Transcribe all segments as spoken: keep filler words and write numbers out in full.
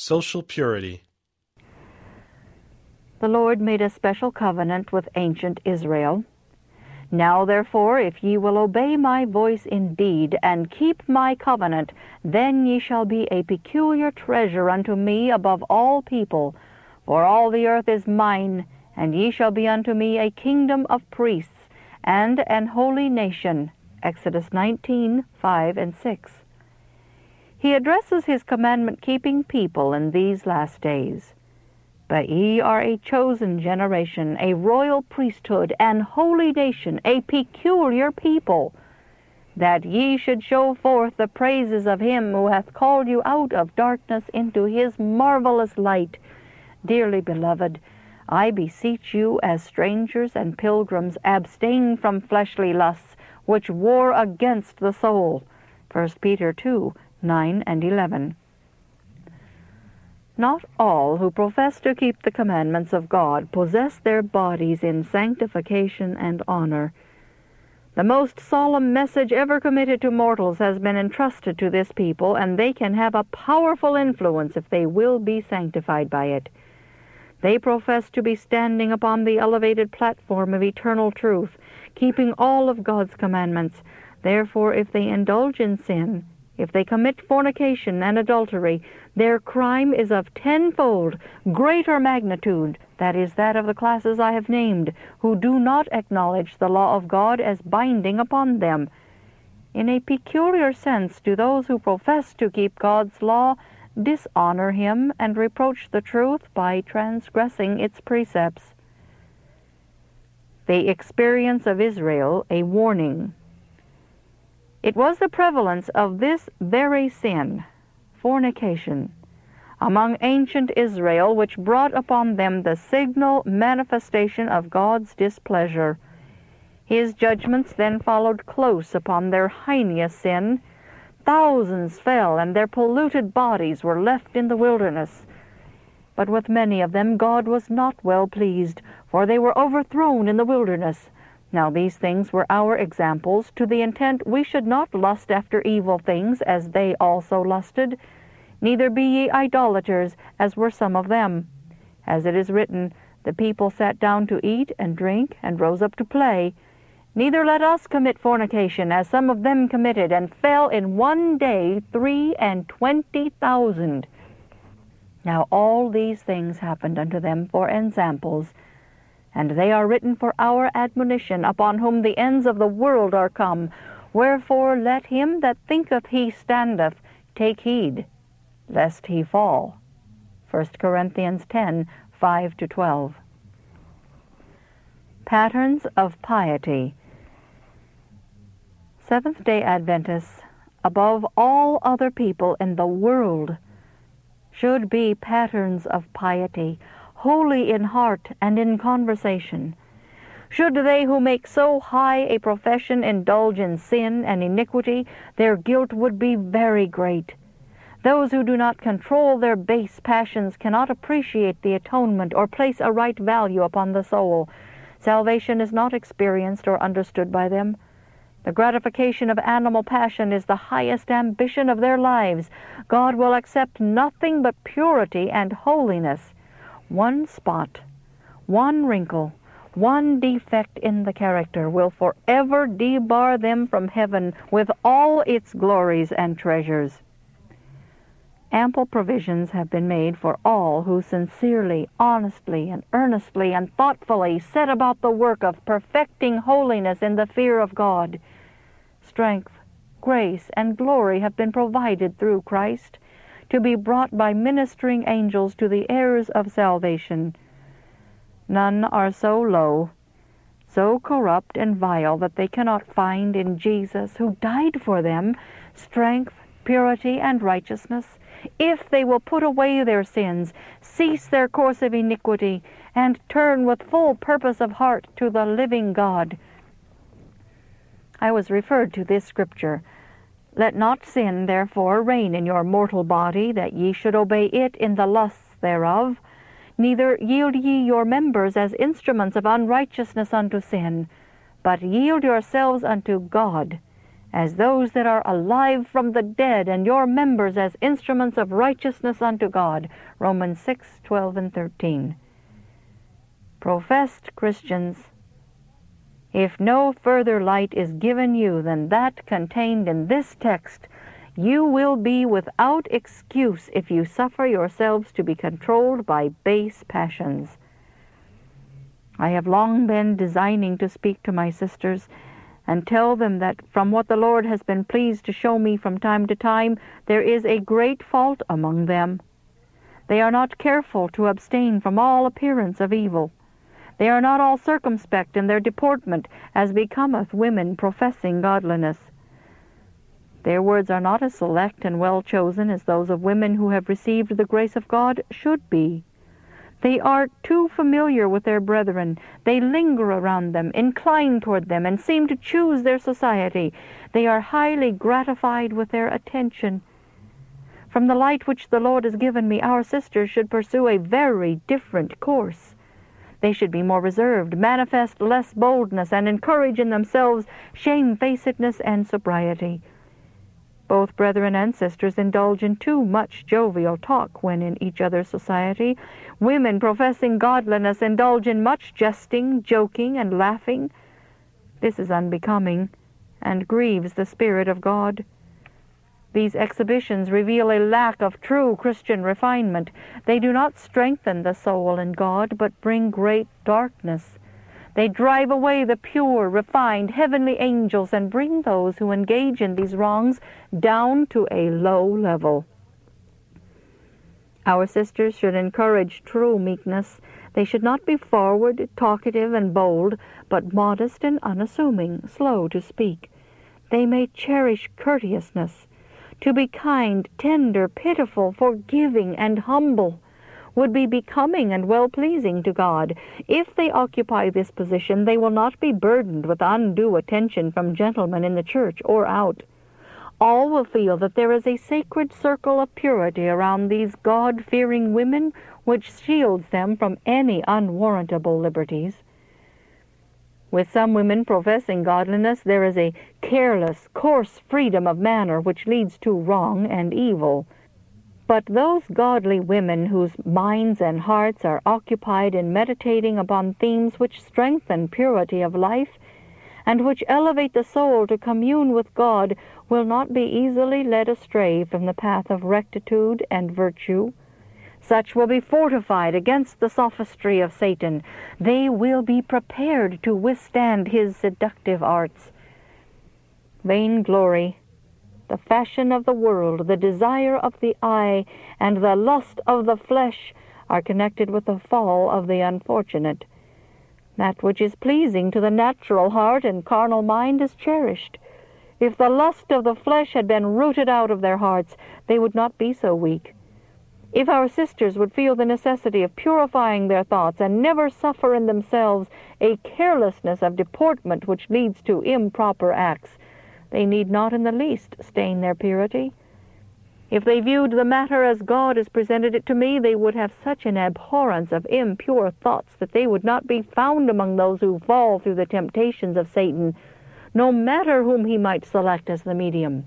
Social purity. The Lord made a special covenant with ancient Israel. Now therefore, if ye will obey my voice indeed, and keep my covenant, then ye shall be a peculiar treasure unto me above all people. For all the earth is mine, and ye shall be unto me a kingdom of priests, and an holy nation. Exodus nineteen, five and six. He addresses his commandment-keeping people in these last days. But ye are a chosen generation, a royal priesthood, an holy nation, a peculiar people, that ye should show forth the praises of him who hath called you out of darkness into his marvelous light. Dearly beloved, I beseech you, as strangers and pilgrims, abstain from fleshly lusts, which war against the soul. First Peter two, nine and eleven. Not all who profess to keep the commandments of God possess their bodies in sanctification and honor. The most solemn message ever committed to mortals has been entrusted to this people, and they can have a powerful influence if they will be sanctified by it. They profess to be standing upon the elevated platform of eternal truth, keeping all of God's commandments. Therefore, if they indulge in sin, if they commit fornication and adultery, their crime is of tenfold greater magnitude, that is, that of the classes I have named, who do not acknowledge the law of God as binding upon them. In a peculiar sense do those who profess to keep God's law dishonor him and reproach the truth by transgressing its precepts. The experience of Israel a warning. It was the prevalence of this very sin, fornication, among ancient Israel, which brought upon them the signal manifestation of God's displeasure. His judgments then followed close upon their heinous sin. Thousands fell, and their polluted bodies were left in the wilderness. But with many of them God was not well pleased, for they were overthrown in the wilderness. Now these things were our examples, to the intent we should not lust after evil things, as they also lusted. Neither be ye idolaters, as were some of them. As it is written, the people sat down to eat and drink, and rose up to play. Neither let us commit fornication, as some of them committed, and fell in one day three and twenty thousand. Now all these things happened unto them for ensamples, and they are written for our admonition, upon whom the ends of the world are come. Wherefore let him that thinketh he standeth take heed, lest he fall. First Corinthians ten, five to twelve. Patterns of piety. Seventh-day Adventists, above all other people in the world, should be patterns of piety, holy in heart and in conversation. Should they who make so high a profession indulge in sin and iniquity, their guilt would be very great. Those who do not control their base passions cannot appreciate the atonement or place a right value upon the soul. Salvation is not experienced or understood by them. The gratification of animal passion is the highest ambition of their lives. God will accept nothing but purity and holiness. One spot, one wrinkle, one defect in the character will forever debar them from heaven with all its glories and treasures. Ample provisions have been made for all who sincerely, honestly, and earnestly and thoughtfully set about the work of perfecting holiness in the fear of God. Strength, grace, and glory have been provided through Christ, to be brought by ministering angels to the heirs of salvation. None are so low, so corrupt and vile, that they cannot find in Jesus, who died for them, strength, purity, and righteousness, if they will put away their sins, cease their course of iniquity, and turn with full purpose of heart to the living God. I was referred to this scripture. Let not sin, therefore, reign in your mortal body, that ye should obey it in the lusts thereof. Neither yield ye your members as instruments of unrighteousness unto sin, but yield yourselves unto God, as those that are alive from the dead, and your members as instruments of righteousness unto God. Romans six, twelve, and thirteen. Professed Christians, if no further light is given you than that contained in this text, you will be without excuse if you suffer yourselves to be controlled by base passions. I have long been designing to speak to my sisters and tell them that from what the Lord has been pleased to show me from time to time, there is a great fault among them. They are not careful to abstain from all appearance of evil. They are not all circumspect in their deportment, as becometh women professing godliness. Their words are not as select and well chosen as those of women who have received the grace of God should be. They are too familiar with their brethren. They linger around them, incline toward them, and seem to choose their society. They are highly gratified with their attention. From the light which the Lord has given me, our sisters should pursue a very different course. They should be more reserved, manifest less boldness, and encourage in themselves shamefacedness and sobriety. Both brethren and sisters indulge in too much jovial talk when in each other's society. Women professing godliness indulge in much jesting, joking, and laughing. This is unbecoming and grieves the Spirit of God. These exhibitions reveal a lack of true Christian refinement. They do not strengthen the soul in God, but bring great darkness. They drive away the pure, refined, heavenly angels and bring those who engage in these wrongs down to a low level. Our sisters should encourage true meekness. They should not be forward, talkative, and bold, but modest and unassuming, slow to speak. They may cherish courteousness. To be kind, tender, pitiful, forgiving, and humble would be becoming and well-pleasing to God. If they occupy this position, they will not be burdened with undue attention from gentlemen in the church or out. All will feel that there is a sacred circle of purity around these God-fearing women which shields them from any unwarrantable liberties. With some women professing godliness, there is a careless, coarse freedom of manner which leads to wrong and evil. But those godly women whose minds and hearts are occupied in meditating upon themes which strengthen purity of life and which elevate the soul to commune with God will not be easily led astray from the path of rectitude and virtue. Such will be fortified against the sophistry of Satan. They will be prepared to withstand his seductive arts. Vainglory, the fashion of the world, the desire of the eye, and the lust of the flesh are connected with the fall of the unfortunate. That which is pleasing to the natural heart and carnal mind is cherished. If the lust of the flesh had been rooted out of their hearts, they would not be so weak. If our sisters would feel the necessity of purifying their thoughts and never suffer in themselves a carelessness of deportment which leads to improper acts, they need not in the least stain their purity. If they viewed the matter as God has presented it to me, they would have such an abhorrence of impure thoughts that they would not be found among those who fall through the temptations of Satan, no matter whom he might select as the medium.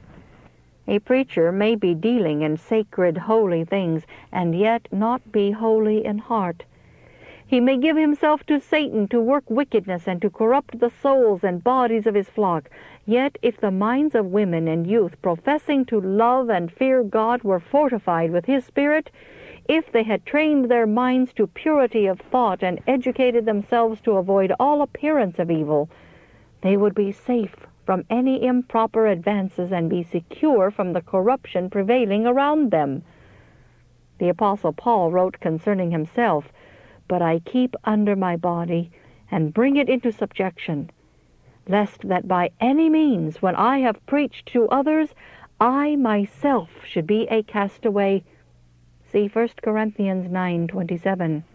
A preacher may be dealing in sacred, holy things, and yet not be holy in heart. He may give himself to Satan to work wickedness and to corrupt the souls and bodies of his flock. Yet if the minds of women and youth professing to love and fear God were fortified with his Spirit, if they had trained their minds to purity of thought and educated themselves to avoid all appearance of evil, they would be safe from any improper advances and be secure from the corruption prevailing around them. The Apostle Paul wrote concerning himself, "But I keep under my body, and bring it into subjection, lest that by any means, when I have preached to others, I myself should be a castaway." See First Corinthians nine twenty-seven.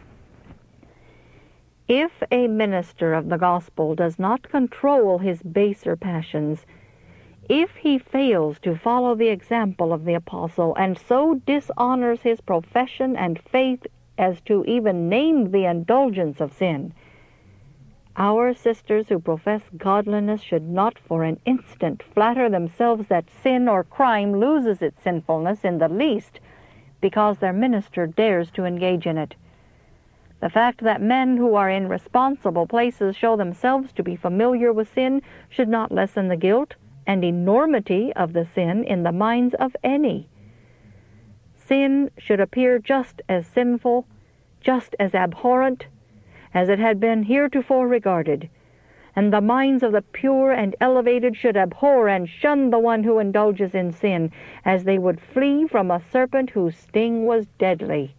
If a minister of the gospel does not control his baser passions, if he fails to follow the example of the apostle and so dishonors his profession and faith as to even name the indulgence of sin, Our sisters who profess godliness should not for an instant flatter themselves that sin or crime loses its sinfulness in the least because their minister dares to engage in it. The fact that men who are in responsible places show themselves to be familiar with sin should not lessen the guilt and enormity of the sin in the minds of any. Sin should appear just as sinful, just as abhorrent, as it had been heretofore regarded, and the minds of the pure and elevated should abhor and shun the one who indulges in sin, as they would flee from a serpent whose sting was deadly.